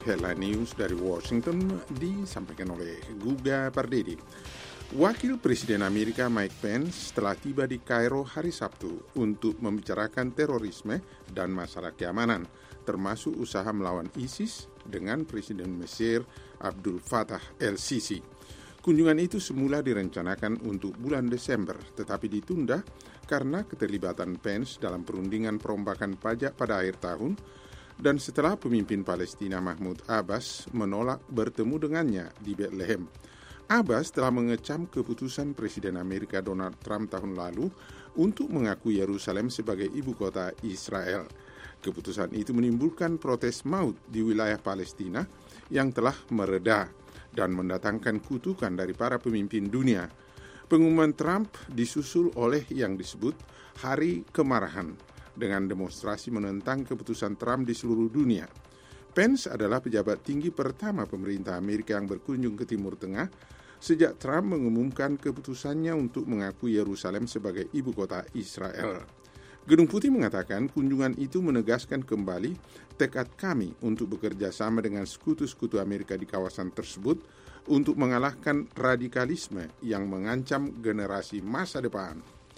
Headline News dari Washington disampaikan oleh Guga Pardedi. Wakil Presiden Amerika Mike Pence telah tiba di Kairo hari Sabtu untuk membicarakan terorisme dan masalah keamanan, termasuk usaha melawan ISIS dengan Presiden Mesir Abdul Fattah el-Sisi. Kunjungan itu semula direncanakan untuk bulan Desember, tetapi ditunda karena keterlibatan Pence dalam perundingan perombakan pajak pada akhir tahun, dan setelah pemimpin Palestina Mahmud Abbas menolak bertemu dengannya di Bethlehem. Abbas telah mengecam keputusan Presiden Amerika Donald Trump tahun lalu untuk mengakui Yerusalem sebagai ibu kota Israel. Keputusan itu menimbulkan protes maut di wilayah Palestina yang telah mereda dan mendatangkan kutukan dari para pemimpin dunia. Pengumuman Trump disusul oleh yang disebut Hari Kemarahan, dengan demonstrasi menentang keputusan Trump di seluruh dunia. Pence adalah pejabat tinggi pertama pemerintah Amerika yang berkunjung ke Timur Tengah sejak Trump mengumumkan keputusannya untuk mengakui Yerusalem sebagai ibu kota Israel. Gedung Putih mengatakan kunjungan itu menegaskan kembali tekad kami untuk bekerja sama dengan sekutu-sekutu Amerika di kawasan tersebut untuk mengalahkan radikalisme yang mengancam generasi masa depan.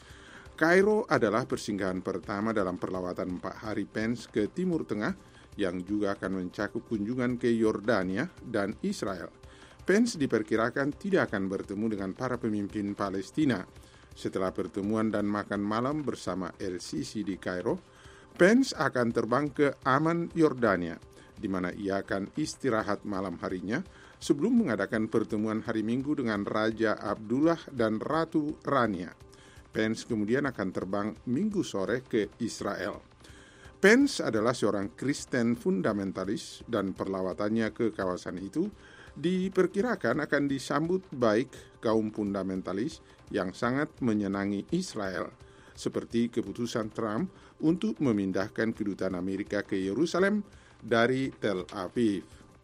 Kairo adalah persinggahan pertama dalam perlawatan 4 hari Pence ke Timur Tengah yang juga akan mencakup kunjungan ke Yordania dan Israel. Pence diperkirakan tidak akan bertemu dengan para pemimpin Palestina. Setelah pertemuan dan makan malam bersama el-Sisi di Kairo, Pence akan terbang ke Amman, Yordania, di mana ia akan istirahat malam harinya sebelum mengadakan pertemuan hari Minggu dengan Raja Abdullah dan Ratu Rania. Pence kemudian akan terbang Minggu sore ke Israel. Pence adalah seorang Kristen fundamentalis dan perlawatannya ke kawasan itu diperkirakan akan disambut baik kaum fundamentalis yang sangat menyenangi Israel, seperti keputusan Trump untuk memindahkan kedutaan Amerika ke Yerusalem dari Tel Aviv.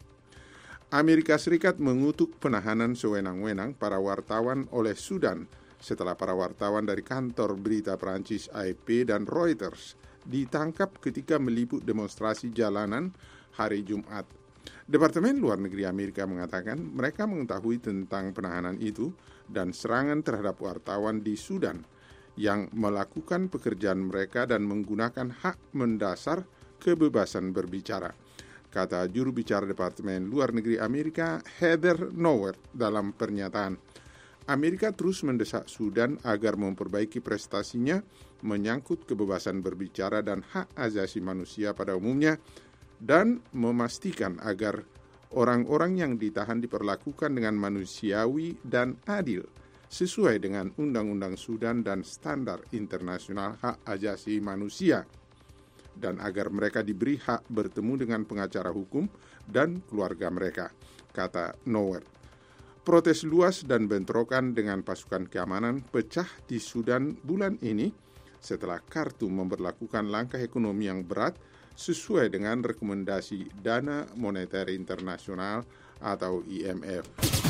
Amerika Serikat mengutuk penahanan sewenang-wenang para wartawan oleh Sudan setelah para wartawan dari kantor berita Prancis AFP dan Reuters ditangkap ketika meliput demonstrasi jalanan hari Jumat. Departemen Luar Negeri Amerika mengatakan mereka mengetahui tentang penahanan itu dan serangan terhadap wartawan di Sudan yang melakukan pekerjaan mereka dan menggunakan hak mendasar kebebasan berbicara, kata juru bicara Departemen Luar Negeri Amerika Heather Nauert dalam pernyataan. Amerika terus mendesak Sudan agar memperbaiki prestasinya menyangkut kebebasan berbicara dan hak asasi manusia pada umumnya dan memastikan agar orang-orang yang ditahan diperlakukan dengan manusiawi dan adil sesuai dengan Undang-Undang Sudan dan standar internasional hak asasi manusia, dan agar mereka diberi hak bertemu dengan pengacara hukum dan keluarga mereka, kata Nauert. Protes luas dan bentrokan dengan pasukan keamanan pecah di Sudan bulan ini setelah Khartoum memberlakukan langkah ekonomi yang berat sesuai dengan rekomendasi Dana Moneter Internasional atau IMF.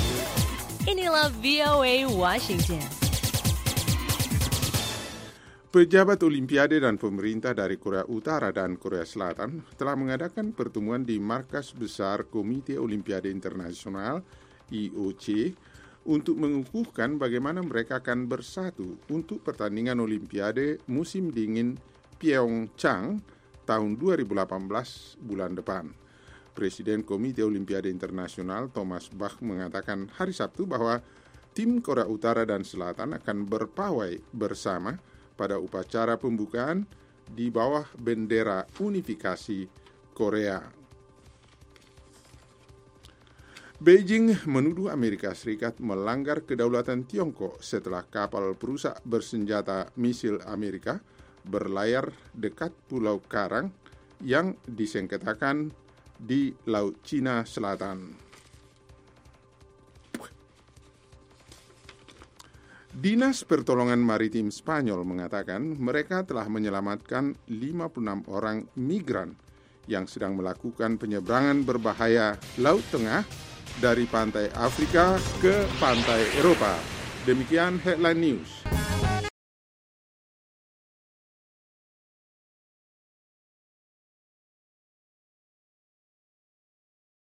Inilah VOA Washington. Pejabat Olimpiade dan pemerintah dari Korea Utara dan Korea Selatan telah mengadakan pertemuan di markas besar Komite Olimpiade Internasional IOC untuk mengukuhkan bagaimana mereka akan bersatu untuk pertandingan Olimpiade musim dingin Pyeongchang tahun 2018 bulan depan. Presiden Komite Olimpiade Internasional Thomas Bach mengatakan hari Sabtu bahwa tim Korea Utara dan Selatan akan berpawai bersama pada upacara pembukaan di bawah bendera unifikasi Korea. Beijing menuduh Amerika Serikat melanggar kedaulatan Tiongkok setelah kapal perusak bersenjata misil Amerika berlayar dekat Pulau Karang yang disengketakan di Laut Cina Selatan. Dinas Pertolongan Maritim Spanyol mengatakan mereka telah menyelamatkan 56 orang migran yang sedang melakukan penyeberangan berbahaya Laut Tengah dari pantai Afrika ke pantai Eropa. Demikian Headline News.